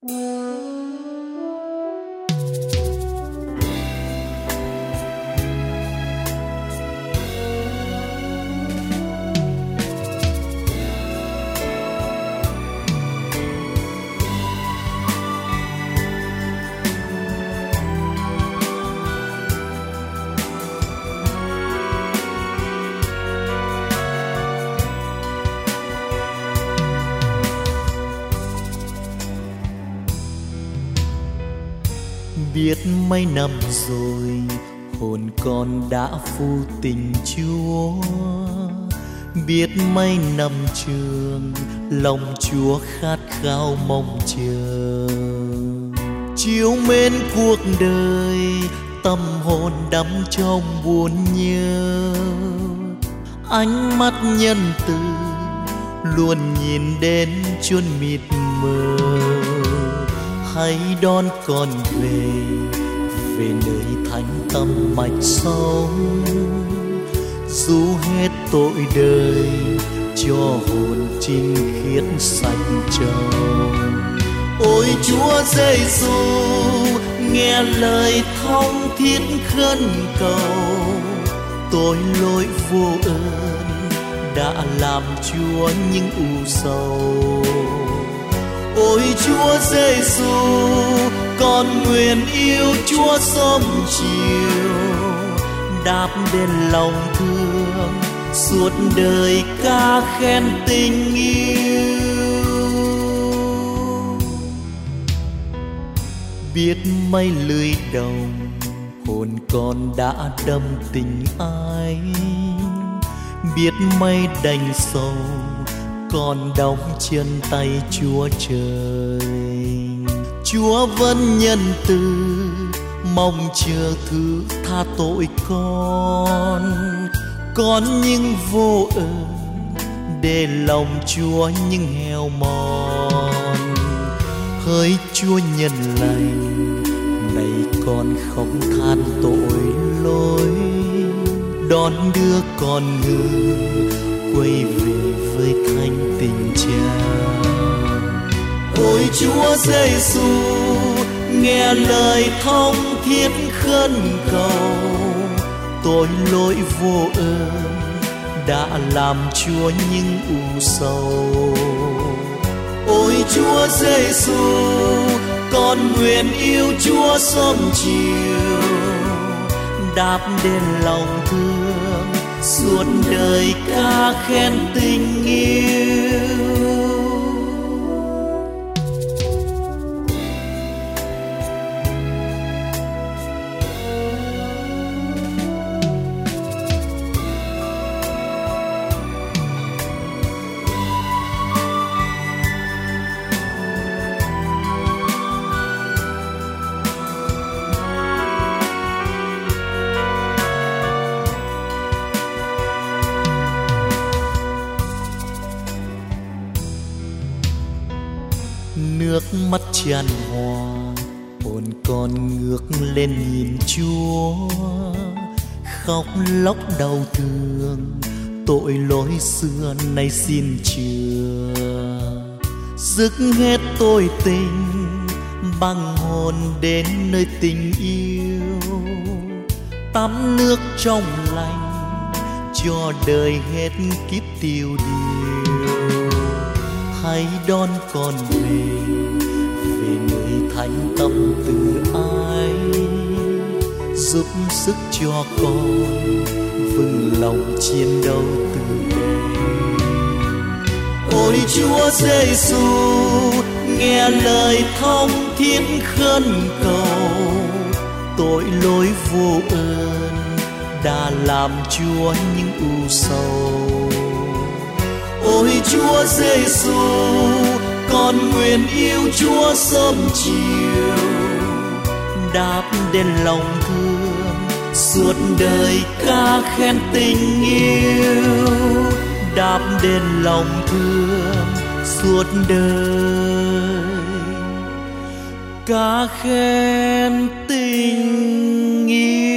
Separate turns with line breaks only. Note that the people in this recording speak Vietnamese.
Biết mấy năm rồi hồn con đã phu tình Chúa, biết mấy năm trường lòng Chúa khát khao mong chờ. Chiếu mến cuộc đời tâm hồn đắm trong buồn nhớ, ánh mắt nhân từ luôn nhìn đến chốn mịt mờ. Hãy đón con về, về nơi thánh tâm mạch sống, dù hết tội đời cho hồn trinh khiết sạch trong. Ôi Chúa Giêsu, nghe lời thong thiết khấn cầu, tội lỗi vô ơn đã làm Chúa những u sầu. Ôi Chúa Giêsu, con nguyện yêu Chúa sớm chiều, đáp đến lòng thương suốt đời ca khen tình yêu. Biết mấy lưới đồng hồn con đã đâm tình ai, biết mấy đành sầu còn đóng chân tay Chúa trời. Chúa vẫn nhân từ mong chờ thứ tha tội con nhưng vô ơn để lòng Chúa nhưng heo mòn. Hỡi Chúa nhân lành, này con không than tội lỗi, đón đưa con người quay về với thánh tình Cha. Ôi Chúa Giêsu, nghe lời thong thiết khấn cầu, tội lỗi vô ơn đã làm Chúa những u sầu. Ôi Chúa Giêsu, con nguyện yêu Chúa sớm chiều, đáp đến lòng thương suốt đời ca khen tình yêu. Nước mắt tràn hòa, hồn con ngước lên nhìn Chúa, khóc lóc đau thương tội lỗi xưa nay xin chừa. Dứt hết tôi tình băng hồn đến nơi tình yêu, tắm nước trong lành cho đời hết kiếp tiêu điều. Hãy đón con về, về nơi thánh tâm từ ai, giúp sức cho con vững lòng chiến đấu từ đây. Ôi Chúa Giêsu, nghe lời thong thiết khấn cầu, tội lỗi vô ơn đã làm Chúa những u sầu. Ôi Chúa Giêsu, con nguyện yêu Chúa sớm chiều, đáp đến lòng thương suốt đời ca khen tình yêu. Đáp đến lòng thương suốt đời ca khen tình yêu.